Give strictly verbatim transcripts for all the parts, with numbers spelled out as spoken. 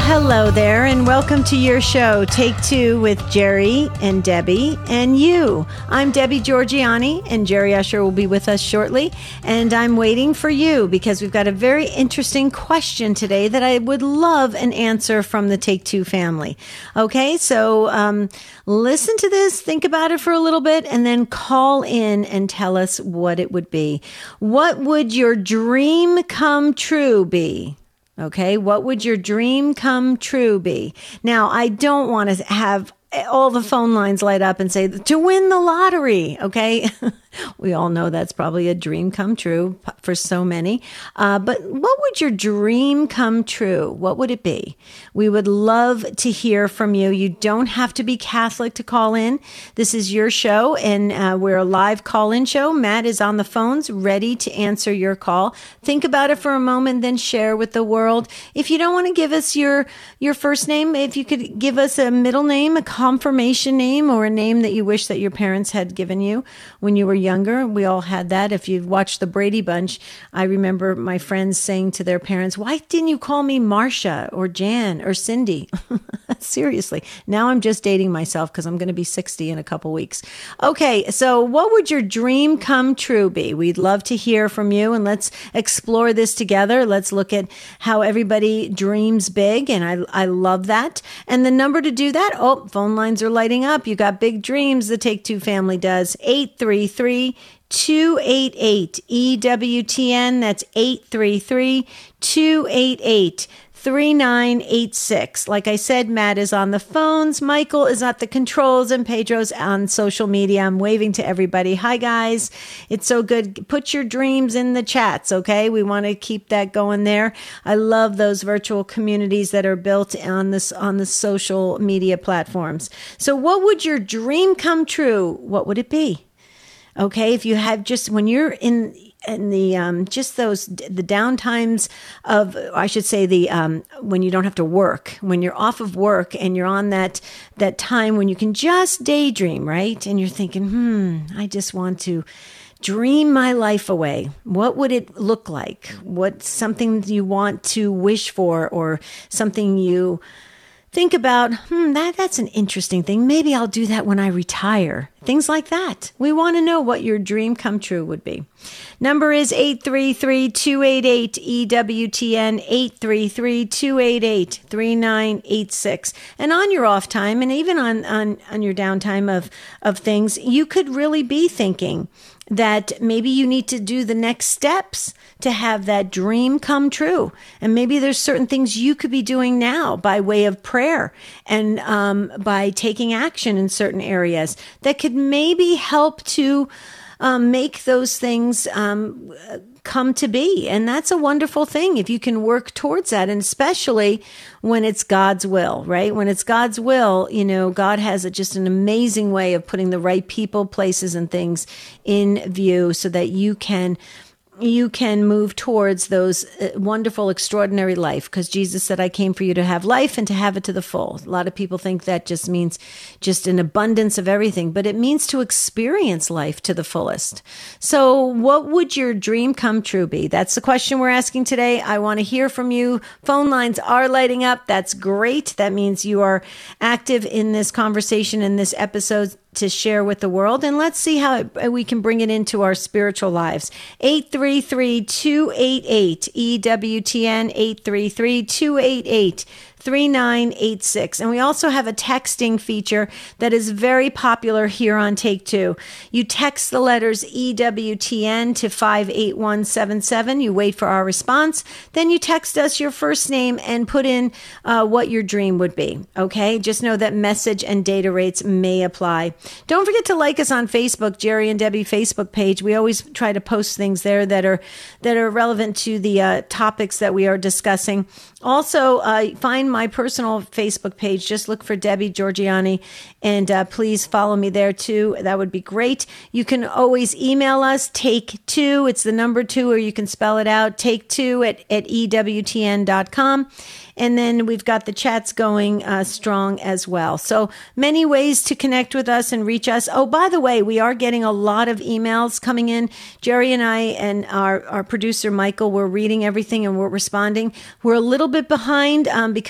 Hello there, and welcome to your show, Take Two with Jerry and Debbie and you. I'm Debbie Georgianni, and Jerry Usher will be with us shortly, and I'm waiting for you because we've got a very interesting question today that I would love an answer from the Take Two family. Okay, so um, listen to this, think about it for a little bit, and then call in and tell us what it would be. What would your dream come true be? Okay, what would your dream come true be? Now, I don't want to have all the phone lines light up and say, to win the lottery, okay? We all know that's probably a dream come true for so many. Uh, but what would your dream come true? What would it be? We would love to hear from you. You don't have to be Catholic to call in. This is your show, and uh, we're a live call-in show. Matt is on the phones, ready to answer your call. Think about it for a moment, then share with the world. If you don't want to give us your, your first name, if you could give us a middle name, a confirmation name, or a name that you wish that your parents had given you when you were younger. We all had that. If you've watched the Brady Bunch, I remember my friends saying to their parents, why didn't you call me Marcia or Jan or Cindy? Seriously. Now I'm just dating myself because I'm going to be sixty in a couple weeks. Okay, so what would your dream come true be? We'd love to hear from you, and let's explore this together. Let's look at how everybody dreams big, and I, I love that. And the number to do that, oh, phone lines are lighting up. You got big dreams, the Take Two family does. eight three three, two eight eight, E W T N. That's eight three three, two eight eight, three nine eight six. Like I said, Matt is on the phones, Michael is at the controls, and Pedro's on social media. I'm waving to everybody. Hi, guys. It's so good. Put your dreams in the chats, okay? We want to keep that going there. I love those virtual communities that are built on this on the social media platforms. So what would your dream come true? What would it be? Okay, if you have just, when you're in in the, um, just those, the downtimes of, I should say the, um, when you don't have to work, when you're off of work and you're on that, that time when you can just daydream, right? And you're thinking, hmm, I just want to dream my life away. What would it look like? What's something you want to wish for, or something you think about, hmm, that, that's an interesting thing. Maybe I'll do that when I retire. Things like that. We want to know what your dream come true would be. Number is eight three three, two eight eight, E W T N, eight three three, two eight eight, three nine eight six. And on your off time, and even on, on, on your downtime of, of things, you could really be thinking that maybe you need to do the next steps to have that dream come true. And maybe there's certain things you could be doing now by way of prayer and um, by taking action in certain areas that could maybe help to um, make those things um, come to be. And that's a wonderful thing if you can work towards that, and especially when it's God's will, right? When it's God's will, you know, God has a, just an amazing way of putting the right people, places, and things in view so that you can you can move towards those wonderful, extraordinary life, because Jesus said, I came for you to have life and to have it to the full. A lot of people think that just means just an abundance of everything, but it means to experience life to the fullest. So what would your dream come true be? That's the question we're asking today. I want to hear from you. Phone lines are lighting up. That's great. That means you are active in this conversation, in this episode, to share with the world, and let's see how it, we can bring it into our spiritual lives. eight three three, two eight eight, E W T N, eight three three, two eight eight, three nine eight six. And we also have a texting feature that is very popular here on Take Two. You text the letters E W T N to five eight one seven seven. You wait for our response. Then you text us your first name and put in uh, what your dream would be. Okay? Just know that message and data rates may apply. Don't forget to like us on Facebook, Jerry and Debbie Facebook page. We always try to post things there that are that are relevant to the uh, topics that we are discussing. Also, uh, find my personal Facebook page. Just look for Debbie Georgianni, and uh, please follow me there too. That would be great. You can always email us, take two. It's the number two, or you can spell it out, take two at, at E W T N dot com. And then we've got the chats going uh, strong as well. So many ways to connect with us and reach us. Oh, by the way, we are getting a lot of emails coming in. Jerry and I and our, our producer, Michael, we're reading everything and we're responding. We're a little bit behind um, because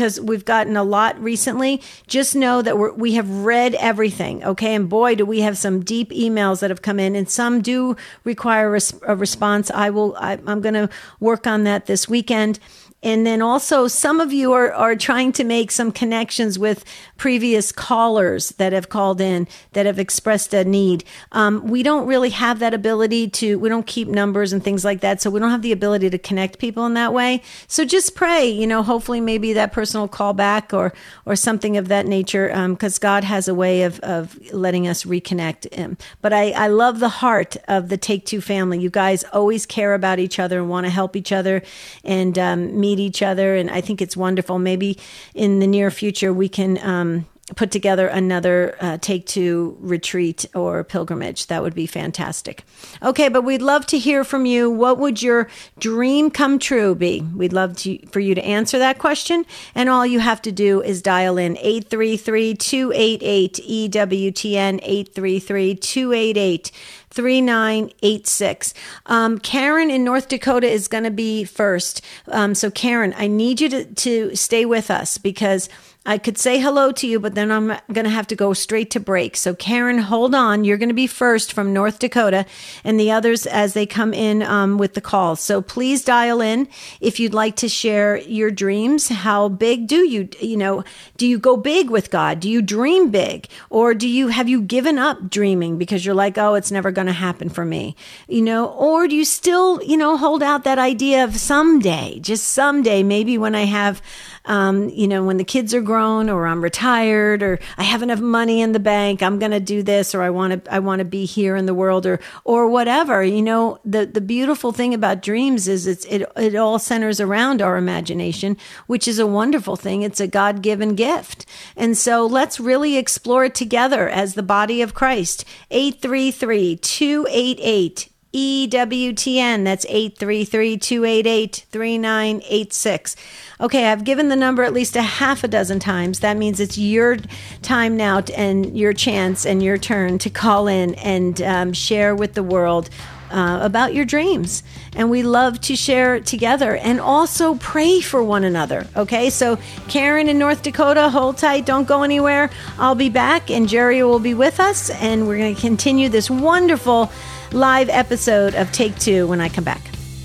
because we've gotten a lot recently, just know that we're, we have read everything, okay? And boy, do we have some deep emails that have come in, and some do require a, res- a response. I will, I, I'm going to work on that this weekend. And then also some of you are, are trying to make some connections with previous callers that have called in, that have expressed a need. Um, we don't really have that ability to, we don't keep numbers and things like that. So we don't have the ability to connect people in that way. So just pray, you know, hopefully maybe that person will call back or, or something of that nature. Um, cause God has a way of, of letting us reconnect. Um, but I, I love the heart of the Take Two family. You guys always care about each other and want to help each other and, um, meet each other, and I think it's wonderful. Maybe in the near future we can um, put together another uh, Take Two retreat or pilgrimage. That would be fantastic. Okay, but we'd love to hear from you. What would your dream come true be? We'd love to, for you to answer that question, and all you have to do is dial in eight three three, two eight eight, E W T N, eight three three, two eight eight, three nine eight six. Um, Karen in North Dakota is going to be first. Um, so Karen, I need you to, to stay with us because I could say hello to you, but then I'm going to have to go straight to break. So Karen, hold on. You're going to be first from North Dakota, and the others as they come in um, with the calls. So please dial in if you'd like to share your dreams. How big do you, you know, do you go big with God? Do you dream big? Or do you, have you given up dreaming because you're like, oh, it's never going to happen for me, you know? Or do you still, you know, hold out that idea of someday, just someday, maybe when I have, um, you know, when the kids are grown, or I'm retired, or I have enough money in the bank, I'm going to do this, or I want to, I want to be here in the world, or, or whatever. You know, the, the beautiful thing about dreams is it's, it, it all centers around our imagination, which is a wonderful thing. It's a God-given gift. And so let's really explore it together as the body of Christ. eight three three, two eight eight, E W T N. That's eight three three, two eight eight, three nine eight six. Okay, I've given the number at least a half a dozen times. That means it's your time now and your chance and your turn to call in and um, share with the world uh, about your dreams. And we love to share together and also pray for one another. Okay, so Karen in North Dakota, hold tight, don't go anywhere. I'll be back and Jerry will be with us, and we're going to continue this wonderful live episode of Take Two when I come back.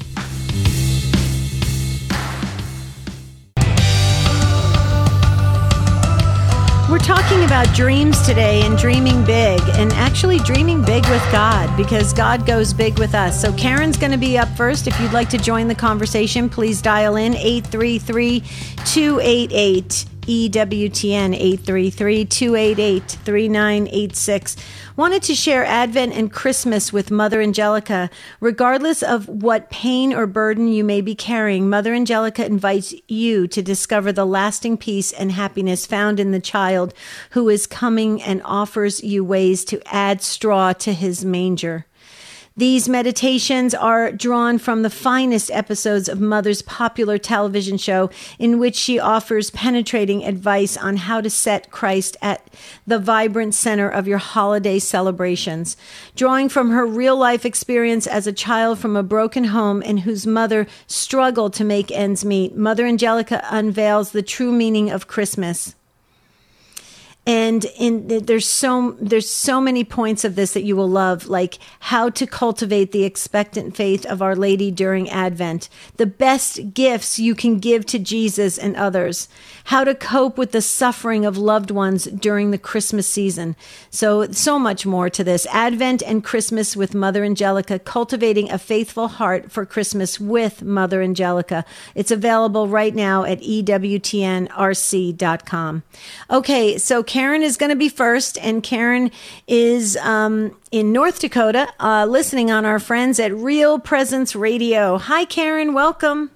We're talking about dreams today and dreaming big, and actually dreaming big with God, because God goes big with us. So Karen's going to be up first. If you'd like to join the conversation, please dial in eight three three, two eight eight, E W T N, eight three three, two eight eight, three nine eight six. Wanted to share Advent and Christmas with Mother Angelica. Regardless of what pain or burden you may be carrying, Mother Angelica invites you to discover the lasting peace and happiness found in the child who is coming, and offers you ways to add straw to his manger. These meditations are drawn from the finest episodes of Mother's popular television show, in which she offers penetrating advice on how to set Christ at the vibrant center of your holiday celebrations. Drawing from her real-life experience as a child from a broken home and whose mother struggled to make ends meet, Mother Angelica unveils the true meaning of Christmas. And in there's so there's so many points of this that you will love, like how to cultivate the expectant faith of Our Lady during Advent, the best gifts you can give to Jesus and others, how to cope with the suffering of loved ones during the Christmas season. So, so much more to this. Advent and Christmas with Mother Angelica, cultivating a faithful heart for Christmas with Mother Angelica. It's available right now at E W T N R C dot com. Okay, so Karen is going to be first, and Karen is um, in North Dakota, uh, listening on our friends at Real Presence Radio. Hi, Karen. Welcome.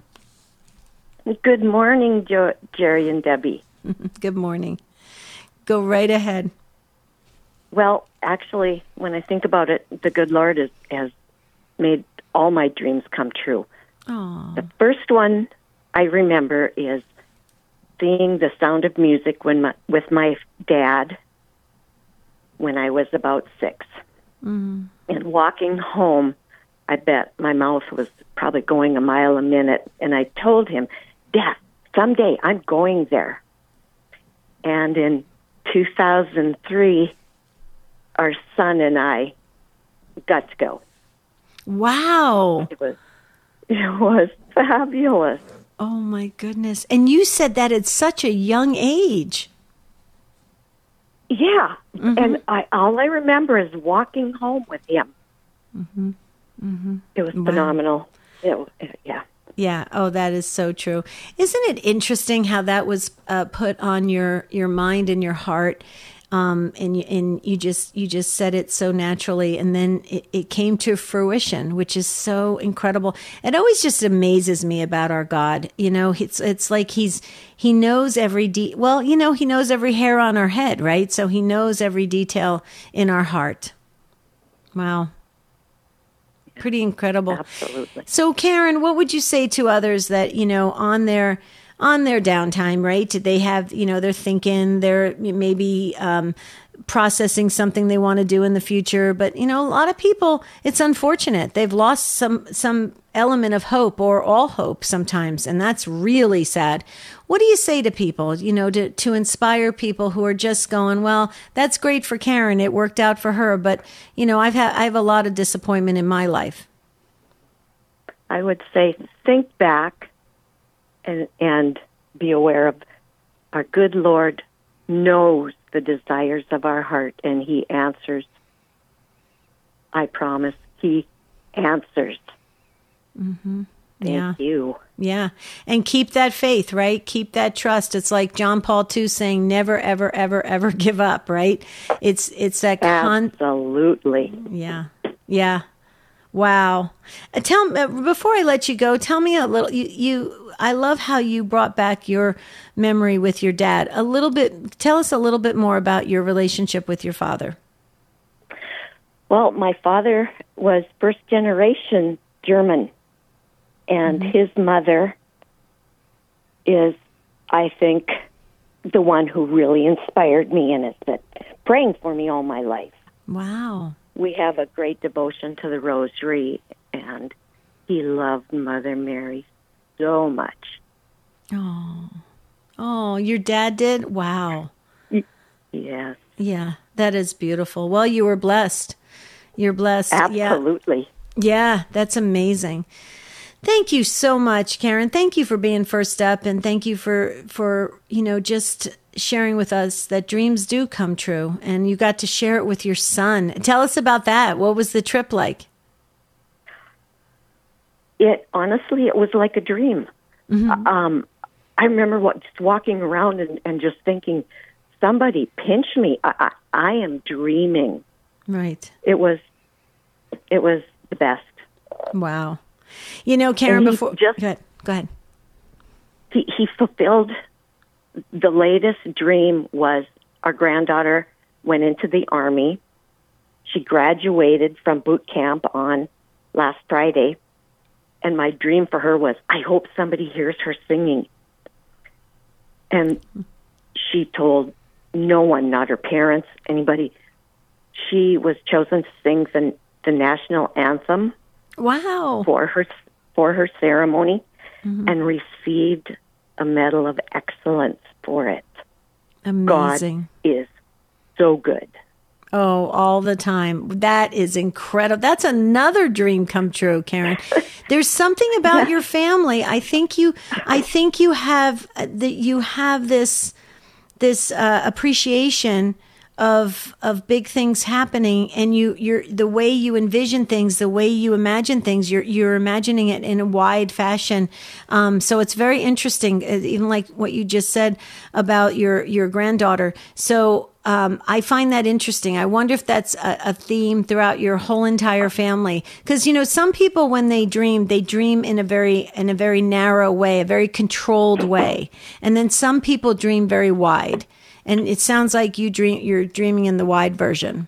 Good morning, jo- Jerry and Debbie. Good morning. Go right ahead. Well, actually, when I think about it, the good Lord is, has made all my dreams come true. Aww. The first one I remember is seeing The Sound of Music when my, with my dad when I was about six. Mm. And walking home, I bet my mouth was probably going a mile a minute, and I told him, Dad, someday I'm going there. And in two thousand three, our son and I got to go. Wow. It was, it was fabulous. Oh, my goodness. And you said that at such a young age. Yeah. Mm-hmm. And I all I remember is walking home with him. Mm-hmm. Mm-hmm. It was Wow. phenomenal. It, it, yeah. Yeah. Oh, that is so true. Isn't it interesting how that was uh, put on your, your mind and your heart? Um, and you, and you just you just said it so naturally, and then it, it came to fruition, which is so incredible. It always just amazes me about our God. You know, it's it's like he's he knows every de- well, you know, he knows every hair on our head, right? So he knows every detail in our heart. Wow. Pretty incredible. Absolutely. So, Karen, what would you say to others that, you know, on their on their downtime, right? They have, you know, they're thinking, they're maybe um, processing something they want to do in the future. But, you know, a lot of people, it's unfortunate. They've lost some some element of hope or all hope sometimes. And that's really sad. What do you say to people, you know, to, to inspire people who are just going, well, that's great for Karen. It worked out for her. But, you know, I've had I have a lot of disappointment in my life. I would say think back and and be aware of our good Lord knows the desires of our heart, and he answers. I promise he answers. Mm-hmm. Thank Yeah. you. Yeah. And keep that faith, right? Keep that trust. It's like John Paul the Second saying, never, ever, ever, ever give up, right? It's, it's that con- Absolutely. Yeah. Yeah. Wow. Uh, tell uh, before I let you go, tell me a little, you, you, I love how you brought back your memory with your dad. A little bit, tell us a little bit more about your relationship with your father. Well, my father was first generation German, and Mm-hmm. his mother is, I think, the one who really inspired me and has been praying for me all my life. Wow. We have a great devotion to the rosary, and he loved Mother Mary so much. Oh, oh, your dad did? Wow. Yes. Yeah, that is beautiful. Well, you were blessed. You're blessed. Absolutely. Yeah, yeah, that's amazing. Thank you so much, Karen. Thank you for being first up, and thank you for, for, you know, just sharing with us that dreams do come true, and you got to share it with your son. Tell us about that. What was the trip like? It honestly, it was like a dream. Mm-hmm. Um, I remember what, just walking around and, and just thinking, somebody pinch me. I, I, I am dreaming. Right. It was, it was the best. Wow. You know, Karen, he before just- go ahead. Go ahead. He, he fulfilled the latest dream. Was our granddaughter went into the Army. She graduated from boot camp on last Friday. And my dream for her was, I hope somebody hears her singing. And she told no one, not her parents, anybody. She was chosen to sing the, the national anthem. Wow. for her for her ceremony, Mm-hmm. and received a medal of excellence for it. Amazing. God is so good. Oh, all the time. That is incredible. That's another dream come true, Karen. There's something about your family. I think you, I think you have that you have this, this uh, appreciation of of big things happening, and you you're the way you envision things, the way you imagine things, you're you're imagining it in a wide fashion. Um, so it's very interesting, even like what you just said about your your granddaughter. So um, I find that interesting. I wonder if that's a, a theme throughout your whole entire family, because you know some people when they dream, they dream in a very in a very narrow way, a very controlled way, and then some people dream very wide. And it sounds like you dream. You're dreaming in the wide version.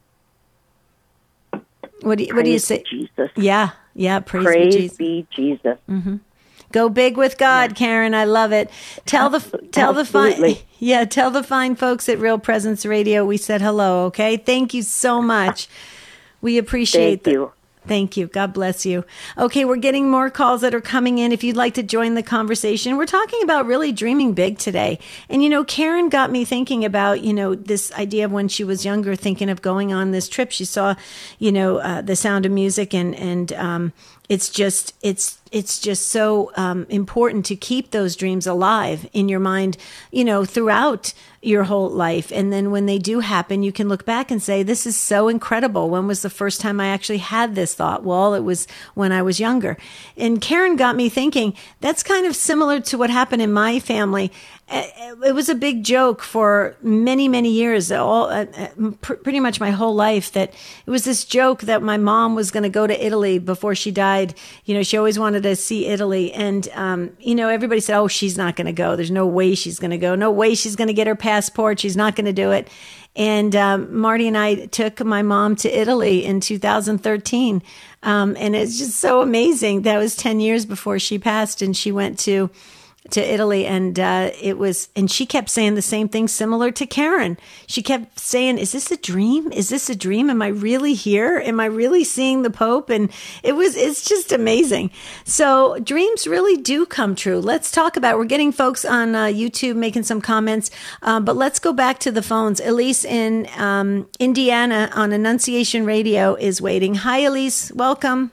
What do you, what do you say? Jesus. Yeah, yeah. Praise, Praise be Jesus. be Jesus. Mm-hmm. Go big with God, yeah. Karen. I love it. Tell the tell Absolutely. the fine yeah. Tell the fine folks at Real Presence Radio we said hello. Okay. Thank you so much. We appreciate Thank you. Thank you. God bless you. Okay, we're getting more calls that are coming in. If you'd like to join the conversation, we're talking about really dreaming big today. And, you know, Karen got me thinking about, you know, this idea of when she was younger, thinking of going on this trip. She saw, you know, uh, The Sound of Music, and, and um, it's just, it's, it's just so um, important to keep those dreams alive in your mind, you know, throughout your whole life. And then when they do happen, you can look back and say, this is so incredible. When was the first time I actually had this thought? Well, it was when I was younger. And Karen got me thinking, that's kind of similar to what happened in my family. It was a big joke for many, many years, all uh, pr- pretty much my whole life, that it was this joke that my mom was going to go to Italy before she died. You know, she always wanted to see Italy. And, um, you know, everybody said, oh, she's not going to go. There's no way she's going to go. No way she's going to get her passport. She's not going to do it. And um, Marty and I took my mom to Italy in two thousand thirteen. Um, and it's just so amazing. That was ten years before she passed, and she went to to Italy, and uh, it was, and she kept saying the same thing, similar to Karen. She kept saying, is this a dream? Is this a dream? Am I really here? Am I really seeing the Pope? And it was, it's just amazing. So dreams really do come true. Let's talk about, we're getting folks on uh, YouTube making some comments, um, but let's go back to the phones. Elise in um, Indiana on Annunciation Radio is waiting. Hi, Elise. Welcome.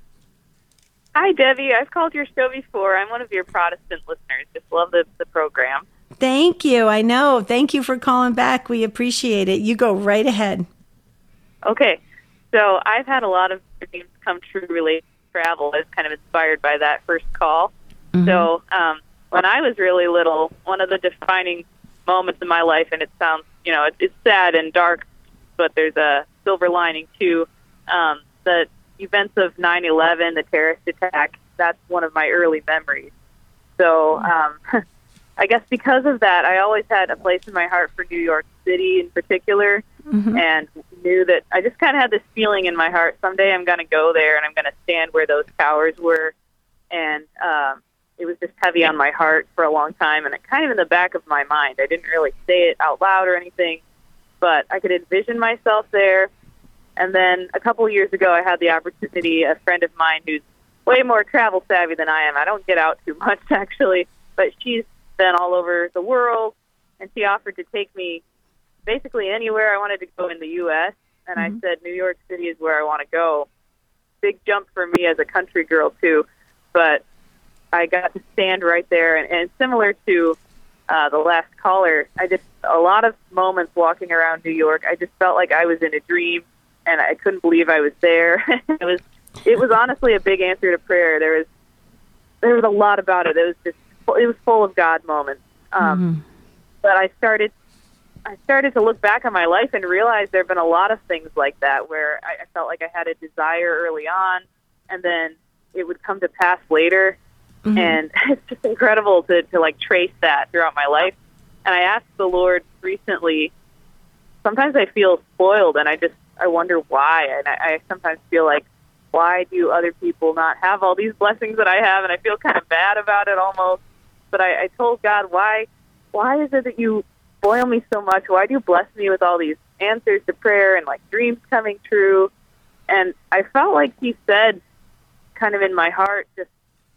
Hi, Debbie. I've called your show before. I'm one of your Protestant listeners. Just love the, the program. Thank you. I know. Thank you for calling back. We appreciate it. You go right ahead. Okay. So I've had a lot of dreams come true related to travel. I was kind of inspired by that first call. Mm-hmm. So um, when I was really little, one of the defining moments in my life, and it sounds, you know, it, it's sad and dark, but there's a silver lining too, um, that events of nine eleven, the terrorist attack, that's one of my early memories. So um, I guess because of that, I always had a place in my heart for New York City in particular, mm-hmm. and knew that I just kind of had this feeling in my heart, someday I'm going to go there and I'm going to stand where those towers were. And um, it was just heavy on my heart for a long time, and it kind of in the back of my mind. I didn't really say it out loud or anything, but I could envision myself there. And then a couple of years ago, I had the opportunity, a friend of mine who's way more travel savvy than I am. I don't get out too much, actually, but she's been all over the world, and she offered to take me basically anywhere I wanted to go in the U S, and mm-hmm. I said New York City is where I want to go. Big jump for me as a country girl, too, but I got to stand right there, and, and similar to uh, the last caller, I just, a lot of moments walking around New York, I just felt like I was in a dream, and I couldn't believe I was there. it was, it was honestly a big answer to prayer. There was, there was a lot about it. It was just, it was full of God moments. Um, mm-hmm. But I started, I started to look back on my life and realize there have been a lot of things like that where I, I felt like I had a desire early on, and then it would come to pass later. Mm-hmm. And it's just incredible to, to like trace that throughout my life. And I asked the Lord recently, sometimes I feel spoiled, and I just, I wonder why. And I, I sometimes feel like, why do other people not have all these blessings that I have? And I feel kind of bad about it almost. But I, I told God, why, why is it that you spoil me so much? Why do you bless me with all these answers to prayer and like dreams coming true? And I felt like He said, kind of in my heart, just,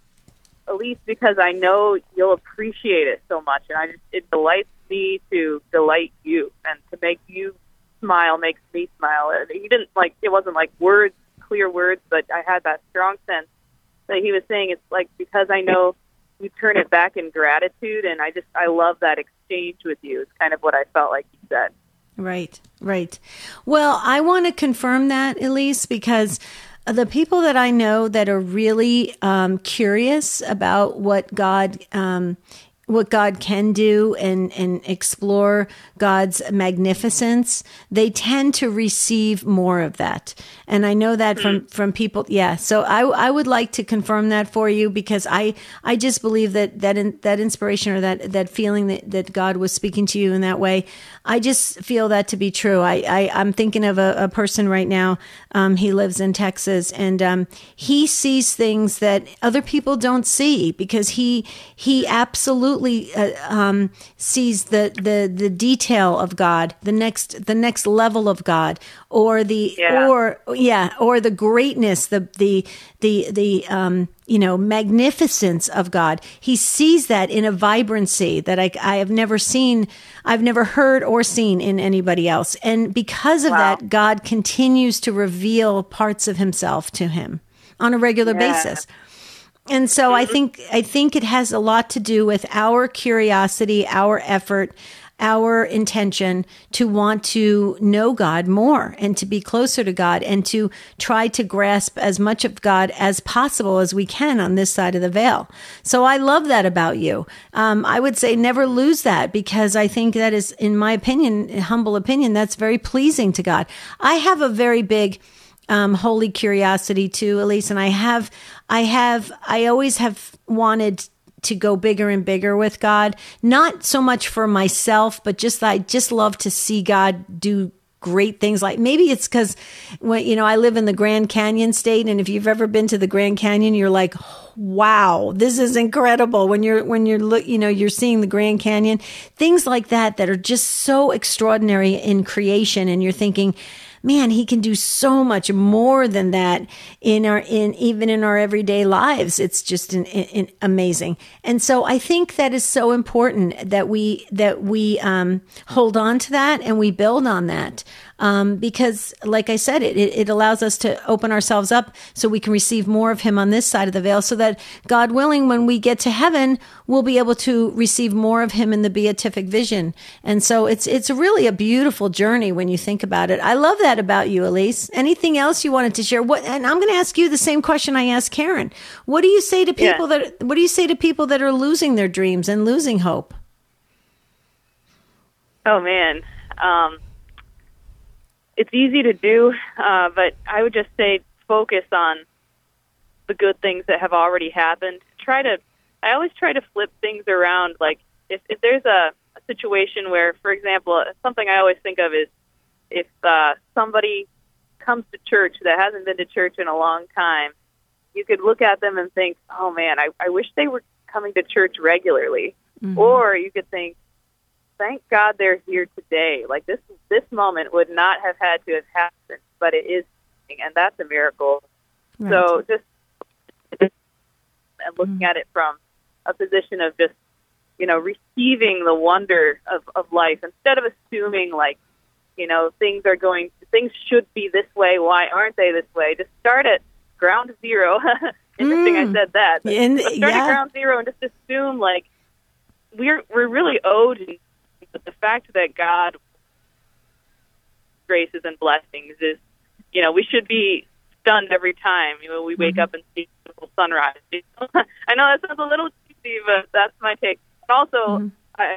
Elise, because I know you'll appreciate it so much, and I just, it delights me to delight you, and to make you smile makes me smile. And he didn't like, it wasn't like words, clear words, but I had that strong sense that he was saying it's like, because I know you turn it back in gratitude, and I just, I love that exchange with you. It's kind of what I felt like he said. Right, right. Well, I want to confirm that, Elise, because the people that I know that are really um, curious about what God um, what God can do and, and explore God's magnificence, they tend to receive more of that. And I know that from, from people. Yeah. So I, I would like to confirm that for you, because I, I just believe that, that, in, that inspiration or that, that feeling that, that God was speaking to you in that way, I just feel that to be true. I, I, I'm thinking of a, a person right now. Um, he lives in Texas, and um, he sees things that other people don't see, because he, he absolutely absolutely uh, um, sees the, the the detail of God, the next the next level of God, or the Yeah. or yeah, or the greatness, the the the the um, you know, magnificence of God. He sees that in a vibrancy that I I have never seen, I've never heard or seen in anybody else. And because of Wow. that, God continues to reveal parts of himself to him on a regular Yeah. basis. And so I think I think it has a lot to do with our curiosity, our effort, our intention to want to know God more and to be closer to God and to try to grasp as much of God as possible as we can on this side of the veil. So I love that about you. Um, I would say never lose that, because I think that is, in my opinion, humble opinion, that's very pleasing to God. I have a very big Um, holy curiosity too, Elise. And I have, I have, I always have wanted to go bigger and bigger with God, not so much for myself, but just, I just love to see God do great things. Like maybe it's because when, you know, I live in the Grand Canyon state. And if you've ever been to the Grand Canyon, you're like, wow, this is incredible. When you're, when you're, look, you know, you're seeing the Grand Canyon, things like that, that are just so extraordinary in creation. And you're thinking, man, he can do so much more than that in our, in even in our everyday lives. It's just an, an amazing. And so I think that is so important that we, that we, um, hold on to that and we build on that. Um, because like I said, it, it allows us to open ourselves up so we can receive more of him on this side of the veil, so that God willing, when we get to heaven, we'll be able to receive more of him in the beatific vision. And so it's, it's really a beautiful journey when you think about it. I love that about you, Elise. Anything else you wanted to share? What, and I'm going to ask you the same question I asked Karen. What do you say to people Yeah. that, what do you say to people that are losing their dreams and losing hope? Oh man, um, it's easy to do, uh, but I would just say focus on the good things that have already happened. Try to, I always try to flip things around. Like if, if there's a, a situation where, for example, something I always think of is if uh, somebody comes to church that hasn't been to church in a long time, you could look at them and think, oh man, I, I wish they were coming to church regularly. Mm-hmm. Or you could think, thank God they're here today. Like this, this moment would not have had to have happened, but it is, and that's a miracle. Right. So just and looking mm-hmm. at it from a position of just, you know, receiving the wonder of, of life instead of assuming like, you know, things are going, things should be this way. Why aren't they this way? Just start at ground zero. Interesting, mm. I said that. But, In, but start yeah. at ground zero and just assume like we're we're really owed. But the fact that God graces and blessings is, you know, we should be stunned every time, you know, we wake mm-hmm. up and see a beautiful sunrise. I know that sounds a little cheesy, but that's my take. And also, mm-hmm. I,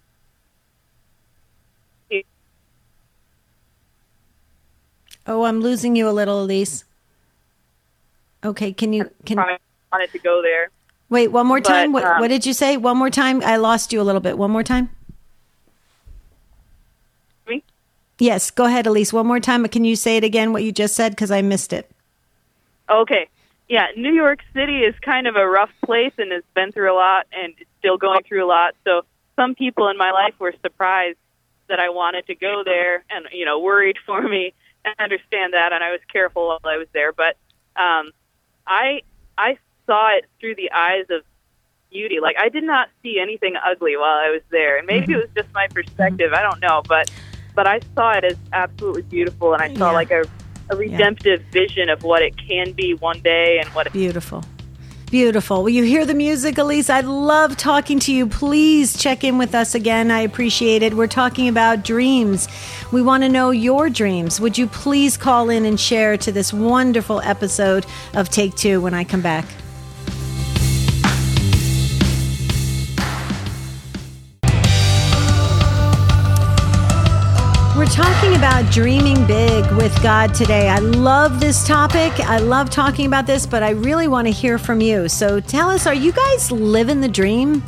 oh, I'm losing you a little, Elise. Okay, can you can I wanted to go there. Wait, one more time. But, what, um, what did you say? One more time. I lost you a little bit. One more time. Me? Yes, go ahead, Elise. One more time. Can you say it again, what you just said? Because I missed it. Okay. Yeah, New York City is kind of a rough place and has been through a lot and is still going through a lot. So some people in my life were surprised that I wanted to go there and, you know, worried for me. I understand that, and I was careful while I was there. But um, I I saw it through the eyes of beauty. Like, I did not see anything ugly while I was there. And maybe mm-hmm. it was just my perspective. I don't know. But but I saw it as absolutely beautiful, and I saw, yeah. like, a, a redemptive yeah. vision of what it can be one day and what it... Beautiful. Beautiful. Will you hear the music, Elise? I love talking to you. Please check in with us again. I appreciate it. We're talking about dreams. We want to know your dreams. Would you please call in and share to this wonderful episode of Take Two when I come back? We're talking about dreaming big with God today. I love this topic. I love talking about this, but I really want to hear from you. So tell us, are you guys living the dream?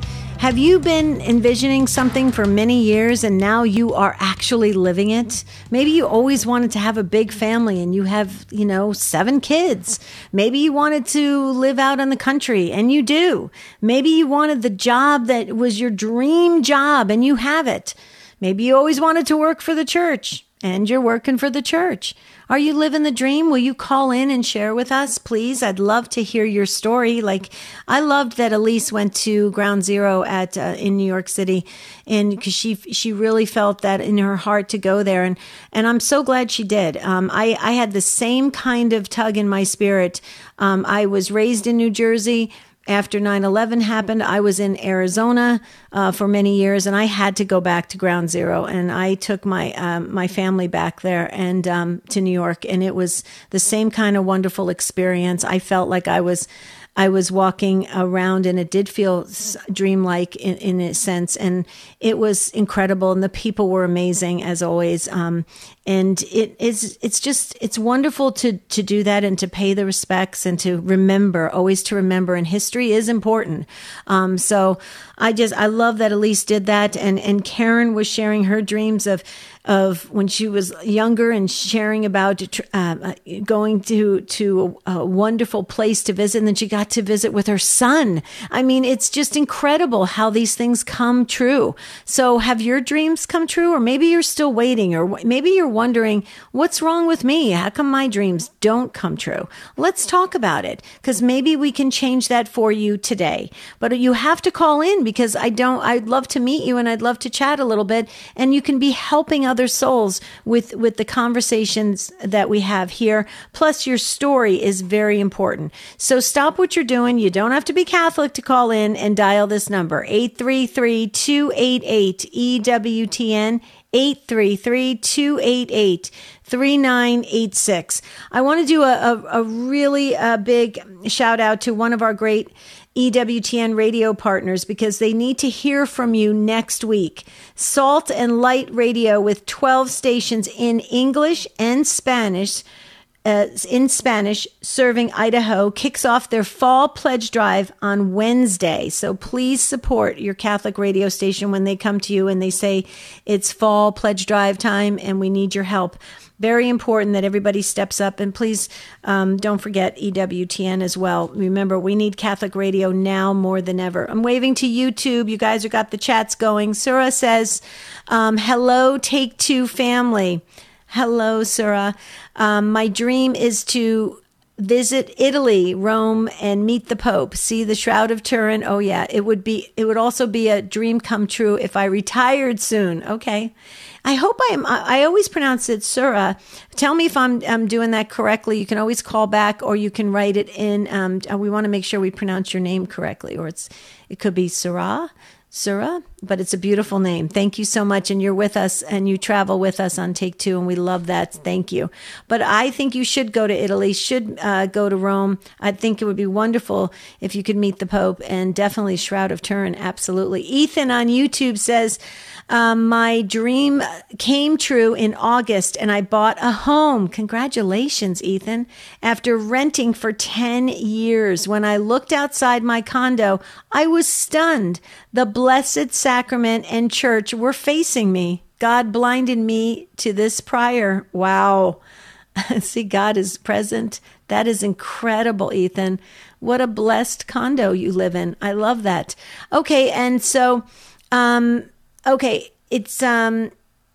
Have you been envisioning something for many years and now you are actually living it? Maybe you always wanted to have a big family and you have, you know, seven kids. Maybe you wanted to live out in the country and you do. Maybe you wanted the job that was your dream job and you have it. Maybe you always wanted to work for the church and you're working for the church. Are you living the dream? Will you call in and share with us, please? I'd love to hear your story. Like, I loved that Elise went to Ground Zero at uh, in New York City, and because she she really felt that in her heart to go there, and and I'm so glad she did. Um, I I had the same kind of tug in my spirit. Um, I was raised in New Jersey. After nine eleven happened, I was in Arizona uh, for many years, and I had to go back to Ground Zero. And I took my um, my family back there and um, to New York, and it was the same kind of wonderful experience. I felt like I was I was walking around, and it did feel dreamlike in, in a sense, and it was incredible, and the people were amazing as always. Um, and it is, it's just, it's wonderful to, to do that and to pay the respects and to remember, always to remember. And history is important. Um, so I just, I love that Elise did that. And, and Karen was sharing her dreams of, of when she was younger and sharing about uh, going to, to a, a wonderful place to visit. And then she got to visit with her son. I mean, it's just incredible how these things come true. So have your dreams come true? Or maybe you're still waiting, or maybe you're wondering, what's wrong with me? How come my dreams don't come true? Let's talk about it, because maybe we can change that for you today. But you have to call in, because I don't, I'd love to meet you and I'd love to chat a little bit, and you can be helping other souls with, with the conversations that we have here. Plus your story is very important. So stop what you're doing. You don't have to be Catholic to call in and dial this number, eight three three, two eight eight, E W T N, eight three three, two eight eight, three nine eight six. I want to do a, a, a really uh, big shout out to one of our great E W T N radio partners, because they need to hear from you next week. Salt and Light Radio, with twelve stations in English and Spanish, Uh, in Spanish, serving Idaho, kicks off their fall pledge drive on Wednesday. So please support your Catholic radio station when they come to you and they say it's fall pledge drive time and we need your help. Very important that everybody steps up. And please um, don't forget E W T N as well. Remember, we need Catholic radio now more than ever. I'm waving to YouTube. You guys have got the chats going. Sura says, um, hello, Take Two family. Hello, Sura. Um, my dream is to visit Italy, Rome, and meet the Pope, see the Shroud of Turin. Oh, yeah, it would be. It would also be a dream come true if I retired soon. Okay. I hope I am. I always pronounce it Sura. Tell me if I'm, I'm doing that correctly. You can always call back, or you can write it in. Um, we want to make sure we pronounce your name correctly, or it's it could be Sura. Sura, but it's a beautiful name. Thank you so much. And you're with us and you travel with us on Take Two, and we love that. Thank you. But I think you should go to Italy, should uh, go to Rome. I think it would be wonderful if you could meet the Pope, and definitely Shroud of Turin. Absolutely. Ethan on YouTube says, um, my dream came true in August and I bought a home. Congratulations, Ethan. After renting for ten years, when I looked outside my condo, I was stunned. The Blessed Sacrament and church were facing me. God blinded me to this prior. Wow. See, God is present. That is incredible, Ethan. What a blessed condo you live in. I love that. Okay. And so, um, okay, it's, um,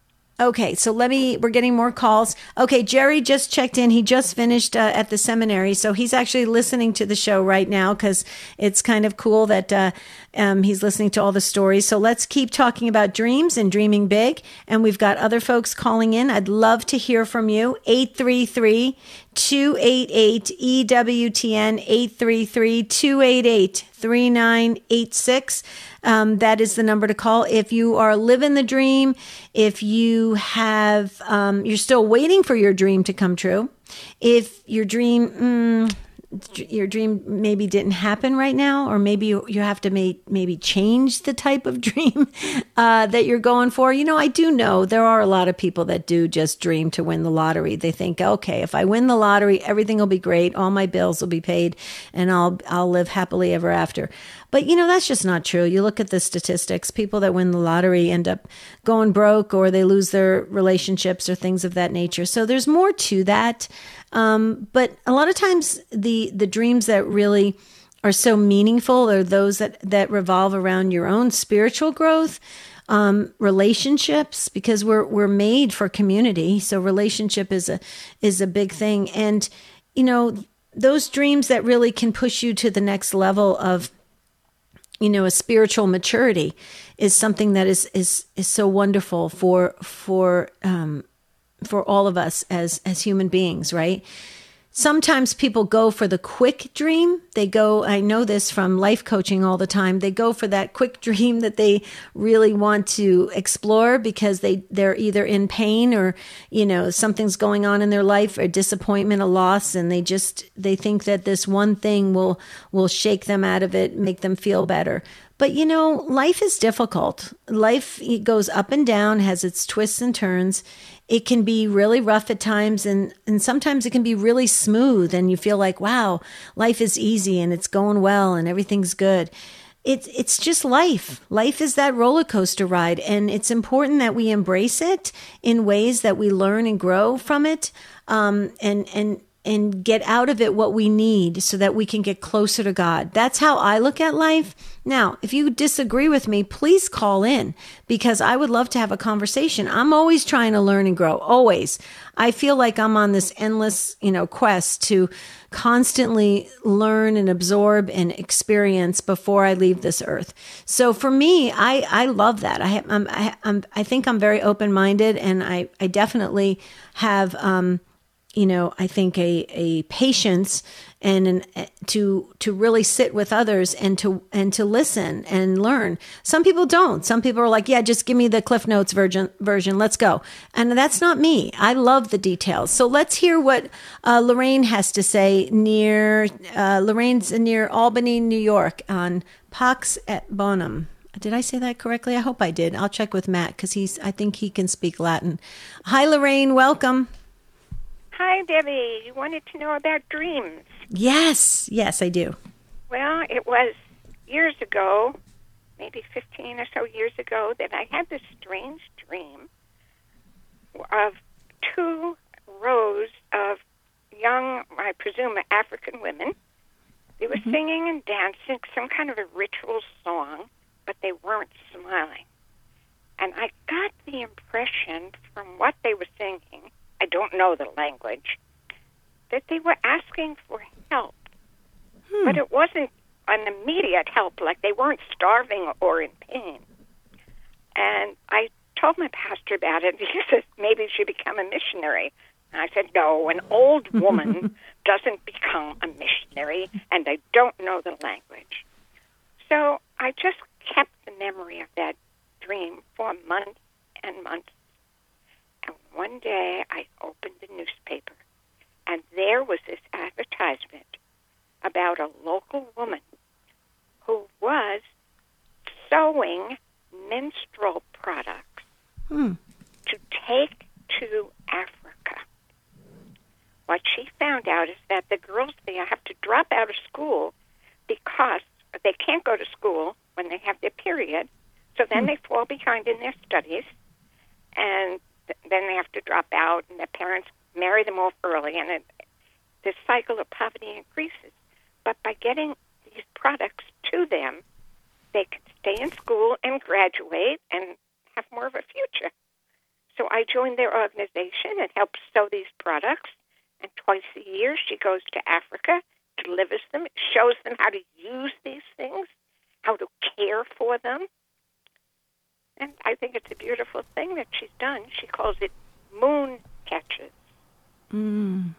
okay, so let me, we're getting more calls. Okay, Jerry just checked in. He just finished uh, at the seminary. So he's actually listening to the show right now, because it's kind of cool that uh, um, he's listening to all the stories. So let's keep talking about dreams and dreaming big. And we've got other folks calling in. I'd love to hear from you. eight three three, two eight eight, E W T N, eight three three, two eight eight, three nine eight six. Um, that is the number to call if you are living the dream, if you have, um, you're still waiting for your dream to come true, if your dream, mm, your dream maybe didn't happen right now, or maybe you, you have to may, maybe change the type of dream uh, that you're going for. You know, I do know there are a lot of people that do just dream to win the lottery. They think, okay, if I win the lottery, everything will be great. All my bills will be paid and I'll, I'll live happily ever after. But, you know, that's just not true. You look at the statistics, people that win the lottery end up going broke or they lose their relationships or things of that nature. So there's more to that. Um, but a lot of times the, the dreams that really are so meaningful are those that, that revolve around your own spiritual growth, um, relationships, because we're, we're made for community. So relationship is a, is a big thing. And, you know, those dreams that really can push you to the next level of, you know, a spiritual maturity is something that is, is, is so wonderful for, for, um, for all of us as, as human beings, right? Sometimes people go for the quick dream. They go, I know this from life coaching all the time. They go for that quick dream that they really want to explore because they, they're either in pain or, you know, something's going on in their life, or disappointment, a loss. And they just, they think that this one thing will, will shake them out of it, make them feel better. But, you know, life is difficult. Life it goes up and down, has its twists and turns. It can be really rough at times, and, and sometimes it can be really smooth, and you feel like, wow, life is easy and it's going well and everything's good. It's it's just life. Life is that roller coaster ride, and it's important that we embrace it in ways that we learn and grow from it, um, and and and get out of it what we need so that we can get closer to God. That's how I look at life. Now, if you disagree with me, please call in, because I would love to have a conversation. I'm always trying to learn and grow, always. I feel like I'm on this endless, you know, quest to constantly learn and absorb and experience before I leave this earth. So for me, I, I love that. I, I'm, I, I'm, I think I'm very open-minded, and I, I definitely have, um, you know, I think a, a patience and an, to to really sit with others and to and to listen and learn. Some people don't. Some people are like, yeah, just give me the Cliff Notes version, version. Let's go. And that's not me. I love the details. So let's hear what uh, Lorraine has to say near, uh, Lorraine's near Albany, New York, on Pax et Bonum. Did I say that correctly? I hope I did. I'll check with Matt, because he's, I think he can speak Latin. Hi, Lorraine. Welcome. Hi, Debbie. You wanted to know about dreams. Yes. Yes, I do. Well, it was years ago, maybe fifteen or so years ago, that I had this strange dream of two rows of young, I presume, African women. They were mm-hmm. singing and dancing some kind of a ritual song, but they weren't smiling. And I got the impression from what they were singing, I don't know the language, that they were asking for help. Hmm. But it wasn't an immediate help, like they weren't starving or in pain. And I told my pastor about it. He said, maybe you should become a missionary. And I said, no, an old woman doesn't become a missionary, and I don't know the language. So I just kept the memory of that dream for months and months. And one day I opened the newspaper, and there was this advertisement about a local woman who was sewing menstrual products hmm. to take to Africa. What she found out is that the girls there have to drop out of school because they can't go to school when they have their period, so then hmm. they fall behind in their studies, and then they have to drop out, and their parents marry them off early, and it, the cycle of poverty increases. But by getting these products to them, they can stay in school and graduate and have more of a future. So I joined their organization and helped sew these products, and twice a year she goes to Africa, delivers them, shows them how to use these things, how to care for them. And I think it's a beautiful thing that she's done. She calls it moon catches. Mm.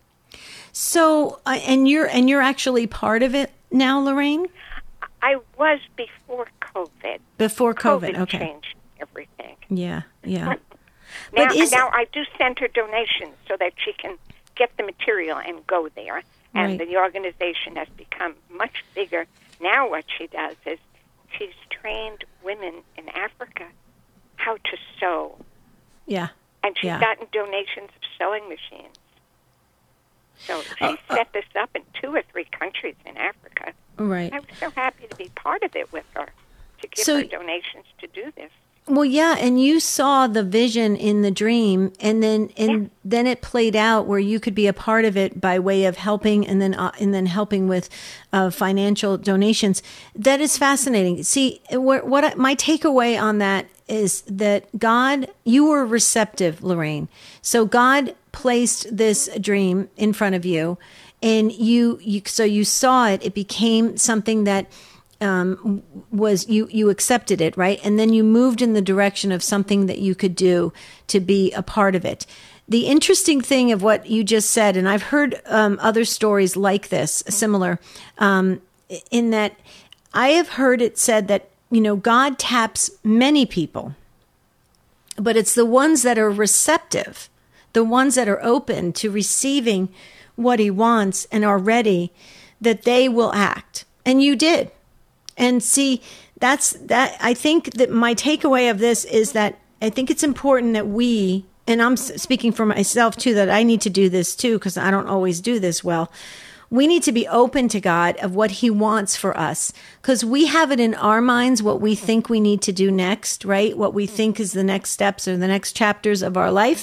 So, uh, and you're and you're actually part of it now, Lorraine? I was before COVID. Before COVID, COVID okay. changed everything. Yeah, yeah. now, but is, now I do send her donations so that she can get the material and go there. And right. the organization has become much bigger. Now what she does is she's trained women in Africa how to sew. Yeah. And she's yeah. gotten donations of sewing machines. So she uh, set this up in two or three countries in Africa. Right. I was so happy to be part of it with her, to give So- her donations to do this. Well, yeah, and you saw the vision in the dream, and then and Yeah. then it played out where you could be a part of it by way of helping, and then uh, and then helping with uh, financial donations. That is fascinating. See, what, what I, my takeaway on that is that God, you were receptive, Lorraine. So God placed this dream in front of you, and you, you so you saw it. It became something that. Um, was you you accepted it, right? And then you moved in the direction of something that you could do to be a part of it. The interesting thing of what you just said, and I've heard um, other stories like this, similar, um, in that I have heard it said that, you know, God taps many people, but it's the ones that are receptive, the ones that are open to receiving what he wants and are ready, that they will act. And you did. And see, that's that. I think that my takeaway of this is that I think it's important that we, and I'm speaking for myself too, that I need to do this too, because I don't always do this well. We need to be open to God of what he wants for us, because we have it in our minds what we think we need to do next, right? What we think is the next steps or the next chapters of our life.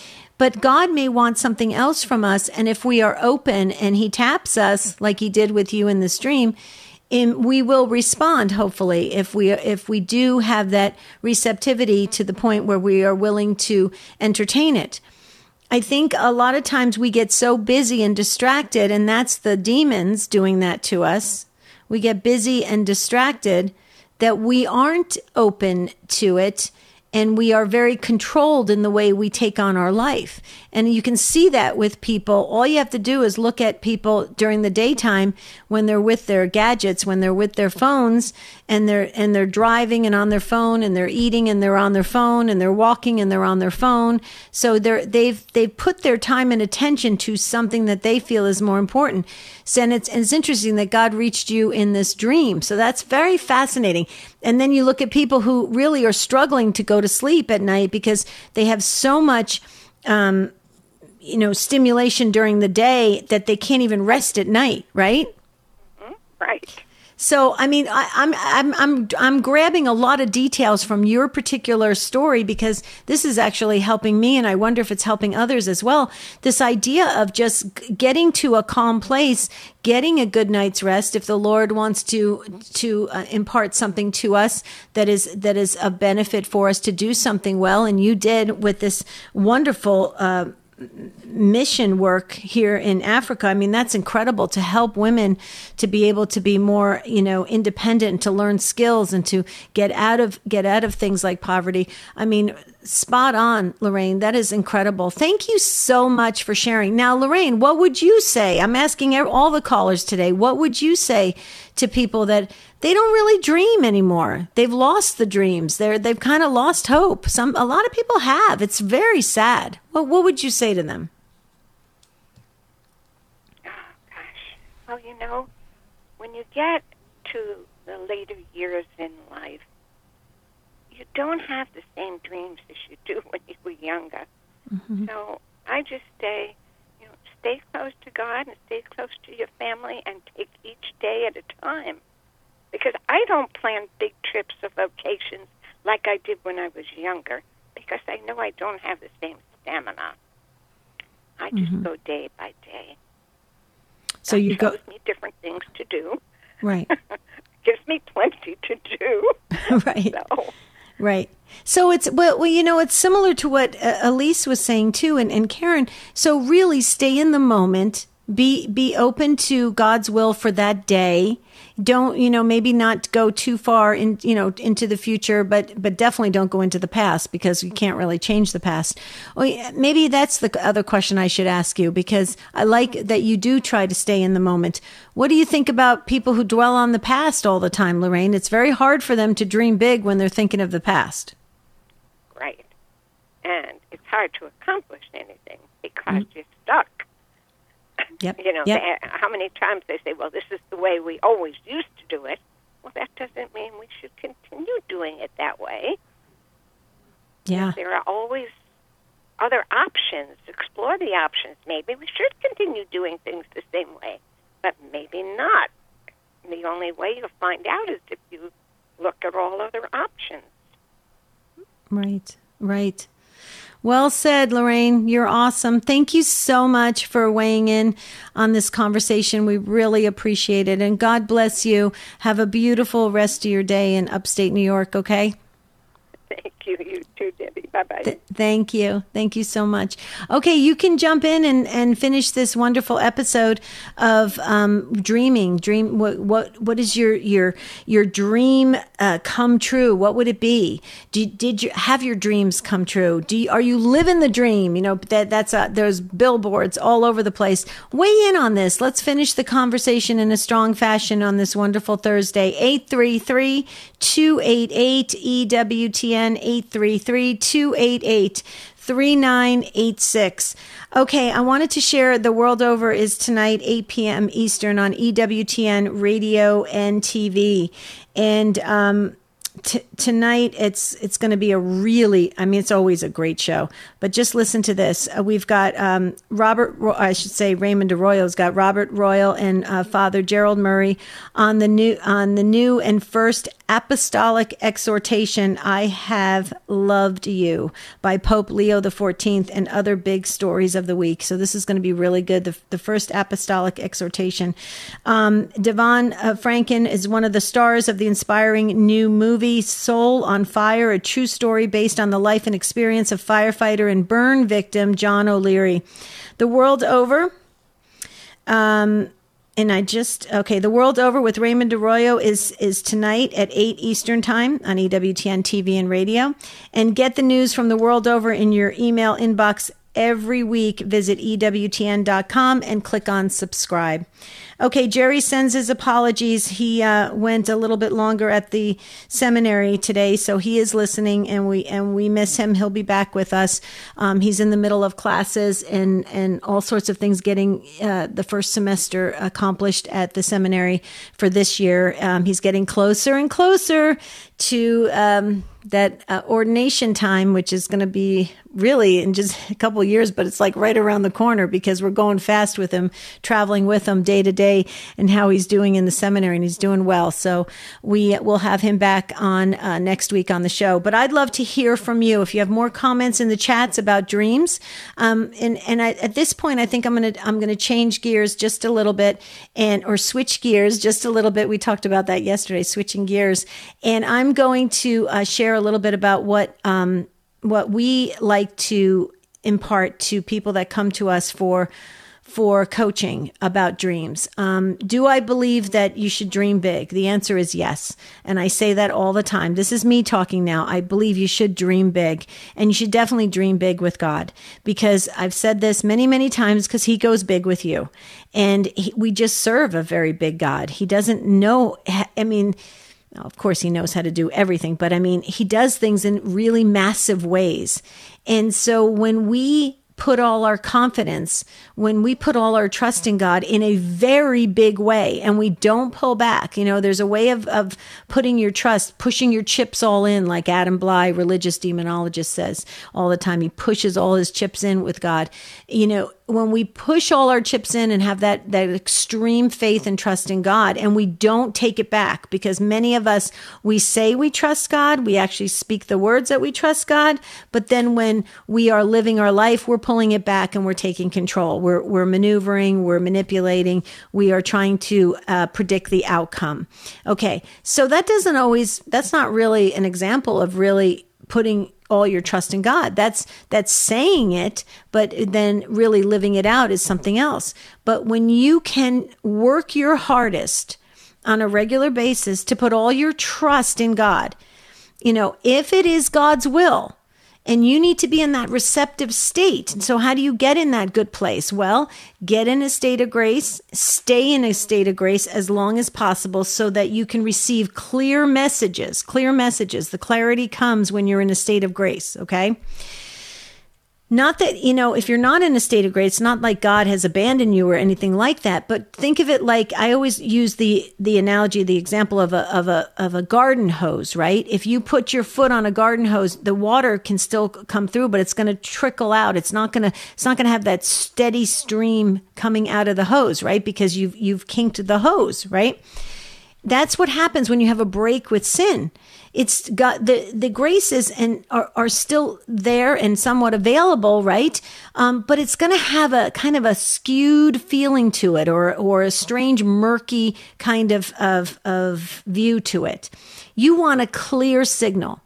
But God may want something else from us. And if we are open and he taps us like he did with you in this dream, in, we will respond, hopefully, if we if we do have that receptivity to the point where we are willing to entertain it. I think a lot of times we get so busy and distracted, and that's the demons doing that to us. We get busy and distracted that we aren't open to it, and we are very controlled in the way we take on our life. And you can see that with people. All you have to do is look at people during the daytime when they're with their gadgets, when they're with their phones, and they're and they're driving and on their phone, and they're eating and they're on their phone, and they're walking and they're on their phone. So they're they've they've put their time and attention to something that they feel is more important. So, and it's and it's interesting that God reached you in this dream. So that's very fascinating. And then you look at people who really are struggling to go to sleep at night because they have so much um, you know, stimulation during the day that they can't even rest at night, right? Mm-hmm. Right. So, I mean, I, I'm I'm I'm I'm grabbing a lot of details from your particular story because this is actually helping me, and I wonder if it's helping others as well. This idea of just getting to a calm place, getting a good night's rest. If the Lord wants to to uh, impart something to us that is that is a benefit for us to do something well, and you did with this wonderful Uh, mission work here in Africa. I mean, that's incredible to help women to be able to be more, you know, independent, to learn skills and to get out of get out of things like poverty. I mean, spot on, Lorraine. That is incredible. Thank you so much for sharing. Now, Lorraine, what would you say? I'm asking all the callers today, what would you say to people that they don't really dream anymore? They've lost the dreams. They're they've kind of lost hope. Some a lot of people have. It's very sad. What what would you say to them? Oh gosh. Well, you know, when you get to the later years in life, you don't have the same dreams as you do when you were younger. Mm-hmm. So I just say, you know, stay close to God and stay close to your family and take each day at a time. Because I don't plan big trips or vacations like I did when I was younger, because I know I don't have the same stamina. I just mm-hmm. go day by day. So that you shows go me different things to do. Right. Gives me plenty to do. Right. So. Right. So it's, well, well, you know, it's similar to what uh, Elise was saying too, and, and Karen. So really stay in the moment, be, be open to God's will for that day. Don't, you know, maybe not go too far in, you know, into the future, but, but definitely don't go into the past because you can't really change the past. Well, maybe that's the other question I should ask you, because I like that you do try to stay in the moment. What do you think about people who dwell on the past all the time, Lorraine? It's very hard for them to dream big when they're thinking of the past. Right. And it's hard to accomplish anything because Mm-hmm. you're stuck. Yep. You know, yep. they, how many times they say, well, this is the way we always used to do it. Well, that doesn't mean we should continue doing it that way. Yeah. There are always other options. Explore the options. Maybe we should continue doing things the same way, but maybe not. And the only way you'll find out is if you look at all other options. Right, right. Well said, Lorraine. You're awesome. Thank you so much for weighing in on this conversation. We really appreciate it. And God bless you. Have a beautiful rest of your day in upstate New York, okay? Thank you. You too, Debbie. Bye-bye. Th- thank you. Thank you so much. Okay, you can jump in and, and finish this wonderful episode of um, dreaming. Dream. What what what is your your your dream uh, come true? What would it be? Did did you have your dreams come true? Do you, are you living the dream? You know that that's uh, there's billboards all over the place. Weigh in on this. Let's finish the conversation in a strong fashion on this wonderful Thursday. eight three three, two eight eight, E W T N. eight three three, two eight eight, three nine eight six. Okay, I wanted to share The World Over is tonight, eight p.m. Eastern on E W T N Radio and T V. And um, t- tonight it's it's going to be a really, I mean, it's always a great show. But just listen to this. Uh, we've got um, Robert, I should say Raymond Arroyo's got Robert Royal and uh, Father Gerald Murray on the new on the new and first Apostolic Exhortation, I Have Loved You, by Pope Leo the fourteenth, and other big stories of the week. So this is going to be really good. The, the first Apostolic Exhortation. Um, Devon uh, Franken is one of the stars of the inspiring new movie Soul on Fire, a true story based on the life and experience of firefighter and burn victim John O'Leary. The World Over. Um, And I just, okay, The World Over with Raymond Arroyo is is tonight at eight Eastern Time on E W T N T V and radio. And get the news from The World Over in your email inbox every week. Visit E W T N dot com and click on subscribe. Okay, Jerry sends his apologies. He uh, went a little bit longer at the seminary today, so he is listening, and we and we miss him. He'll be back with us. Um, he's in the middle of classes and, and all sorts of things, getting uh, the first semester accomplished at the seminary for this year. Um, he's getting closer and closer to um, that uh, ordination time, which is going to be really in just a couple of years, but it's like right around the corner because we're going fast with him, traveling with him day to day, and how he's doing in the seminary, and he's doing well. So we will have him back on uh, next week on the show. But I'd love to hear from you if you have more comments in the chats about dreams. Um, and and I, at this point, I think I'm gonna I'm gonna change gears just a little bit, and or switch gears just a little bit. We talked about that yesterday, switching gears, and I'm going to uh, share a little bit about what um, what we like to impart to people that come to us for for coaching about dreams. Um, do I believe that you should dream big? The answer is yes. And I say that all the time. This is me talking now. I believe you should dream big, and you should definitely dream big with God, because I've said this many, many times, because he goes big with you. And he, we just serve a very big God. He doesn't know, I mean, of course, he knows how to do everything, but I mean, he does things in really massive ways. And so when we put all our confidence, when we put all our trust in God in a very big way, and we don't pull back, you know, there's a way of, of putting your trust, pushing your chips all in, like Adam Bly, religious demonologist, says all the time. He pushes all his chips in with God. You know, when we push all our chips in and have that, that extreme faith and trust in God, and we don't take it back, because many of us, we say we trust God, we actually speak the words that we trust God, but then when we are living our life, we're pulling it back and we're taking control. We're, we're maneuvering, we're manipulating, we are trying to uh, predict the outcome. Okay, so that doesn't always, that's not really an example of really putting all your trust in God. That's that's saying it, but then really living it out is something else. But when you can work your hardest on a regular basis to put all your trust in God, you know, if it is God's will, and you need to be in that receptive state. And so how do you get in that good place? Well, get in a state of grace, stay in a state of grace as long as possible, so that you can receive clear messages, clear messages. The clarity comes when you're in a state of grace, okay? Not that, you know, if you're not in a state of grace, it's not like God has abandoned you or anything like that, but think of it like, I always use the the analogy, the example of a of a of a garden hose, right? If you put your foot on a garden hose, the water can still come through, but it's going to trickle out. It's not going to it's not going to have that steady stream coming out of the hose, right? Because you've you've kinked the hose, right? that's what happens when you have a break with sin. It's got the, the graces and are, are still there and somewhat available, right? Um, but it's going to have a kind of a skewed feeling to it, or or a strange, murky kind of, of, of view to it. You want a clear signal.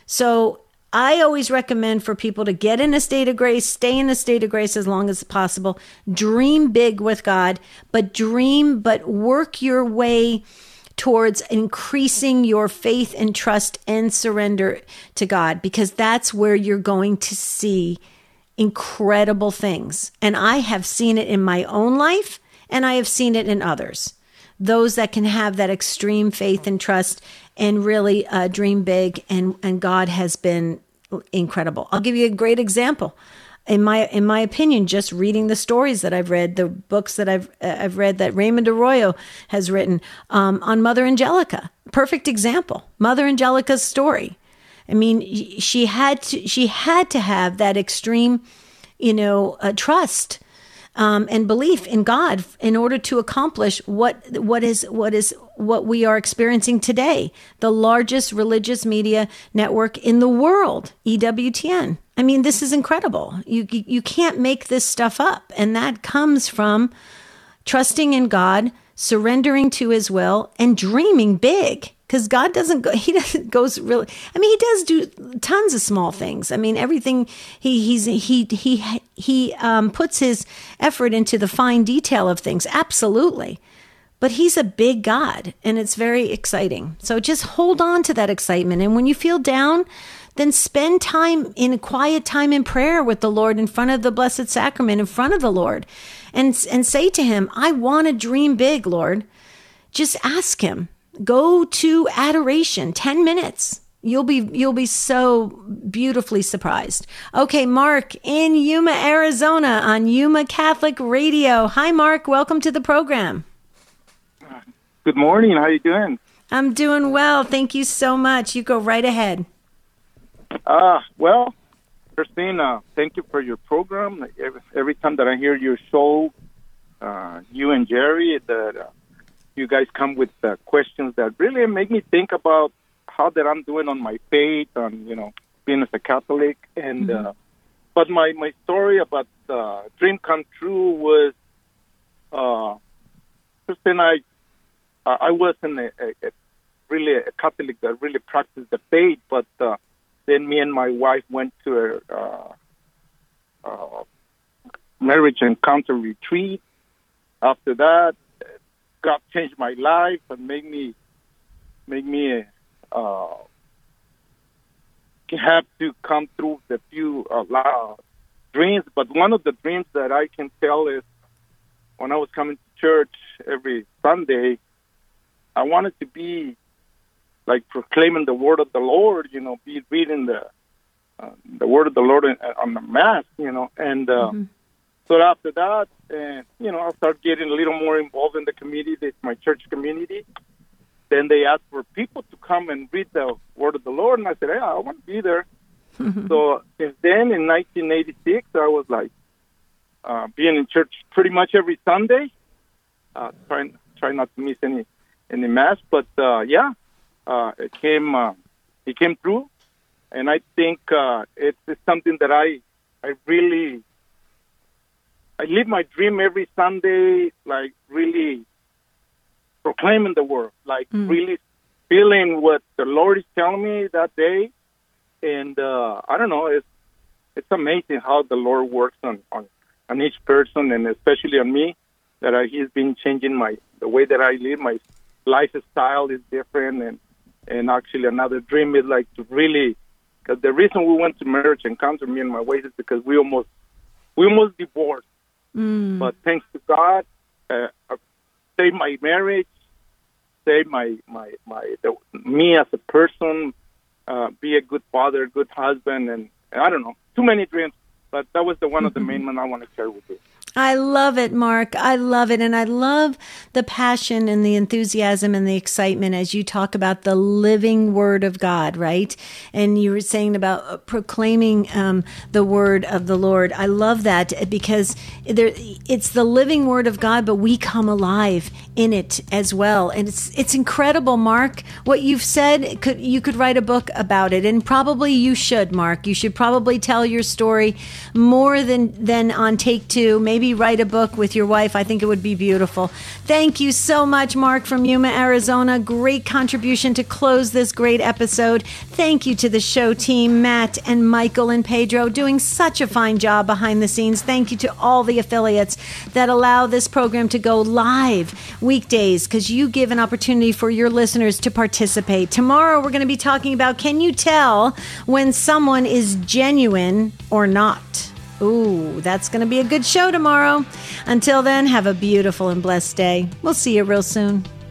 So I always recommend for people to get in a state of grace, stay in a state of grace as long as possible, dream big with God, but dream, but work your way towards increasing your faith and trust and surrender to God, because that's where you're going to see incredible things. And I have seen it in my own life, and I have seen it in others. Those that can have that extreme faith and trust and really uh, dream big, and, and God has been incredible. I'll give you a great example. In my in my opinion, just reading the stories that I've read, the books that I've uh, I've read that Raymond Arroyo has written um, on Mother Angelica, perfect example. Mother Angelica's story. I mean, she had to she had to have that extreme, you know, uh, trust um, and belief in God in order to accomplish what what is what is what we are experiencing today, the largest religious media network in the world, E W T N. I mean, this is incredible. You, you you can't make this stuff up. And that comes from trusting in God, surrendering to his will, and dreaming big. Because God doesn't go, he doesn't goes really, I mean, he does do tons of small things. I mean, everything, he he's he he he um, puts his effort into the fine detail of things. Absolutely. But he's a big God, and it's very exciting. So just hold on to that excitement. And when you feel down, then spend time in quiet time in prayer with the Lord in front of the Blessed Sacrament, in front of the Lord, and, and say to him, I want to dream big, Lord. Just ask him. Go to adoration, ten minutes. You'll be you'll be so beautifully surprised. Okay, Mark in Yuma, Arizona on Yuma Catholic Radio. Hi, Mark. Welcome to the program. Good morning. How you doing? I'm doing well. Thank you so much. You go right ahead. Uh, well, Christine, uh, thank you for your program. Every, every time that I hear your show, uh, you and Jerry, that uh, you guys come with uh, questions that really make me think about how that I'm doing on my faith, on, you know, being as a Catholic. And mm-hmm. uh, but my, my story about uh, dream come true was, uh, Christine, I I wasn't a, a, a really a Catholic that really practiced the faith, but uh, then me and my wife went to a uh, uh, marriage encounter retreat. After that, God changed my life and made me made me uh, have to come through the few uh, dreams. But one of the dreams that I can tell is when I was coming to church every Sunday, I wanted to be like proclaiming the word of the Lord, you know, be reading the uh, the word of the Lord in, on the Mass, you know. And uh, mm-hmm. so after that, and you know, I started getting a little more involved in the community, my church community. Then they asked for people to come and read the word of the Lord, and I said, yeah, I want to be there. Mm-hmm. So since then, in nineteen eighty-six, I was like uh, being in church pretty much every Sunday, uh, trying trying not to miss any any Mass. But uh, yeah. Uh, it came, uh, it came through, and I think uh, it's, it's something that I, I really, I live my dream every Sunday, like really proclaiming the word, like mm. really feeling what the Lord is telling me that day, and uh, I don't know, it's it's amazing how the Lord works on, on, on each person, and especially on me, that uh, He's been changing my the way that I live, my lifestyle is different, and. And actually, another dream is like to really, because the reason we went to marriage encounter, me and my wife, is because we almost, we almost divorced. Mm. But thanks to God, uh, I saved my marriage, saved my my my the, me as a person, uh, be a good father, good husband, and, and I don't know, too many dreams. But that was the one mm-hmm. of the main ones I want to share with you. I love it, Mark. I love it. And I love the passion and the enthusiasm and the excitement as you talk about the living word of God, right? And you were saying about proclaiming um, the word of the Lord. I love that because there, it's the living word of God, but we come alive in it as well. And it's it's incredible, Mark. What you've said, could you could write a book about it. And probably you should, Mark. You should probably tell your story more than, than on Take Two. Maybe write a book with your wife. I think it would be beautiful. Thank you so much, Mark from Yuma, Arizona. Great contribution to close this great episode. Thank you to the show team, Matt and Michael and Pedro, doing such a fine job behind the scenes. Thank you to all the affiliates that allow this program to go live weekdays, because you give an opportunity for your listeners to participate. Tomorrow, we're going to be talking about, can you tell when someone is genuine or not? Ooh, that's going to be a good show tomorrow. Until then, have a beautiful and blessed day. We'll see you real soon.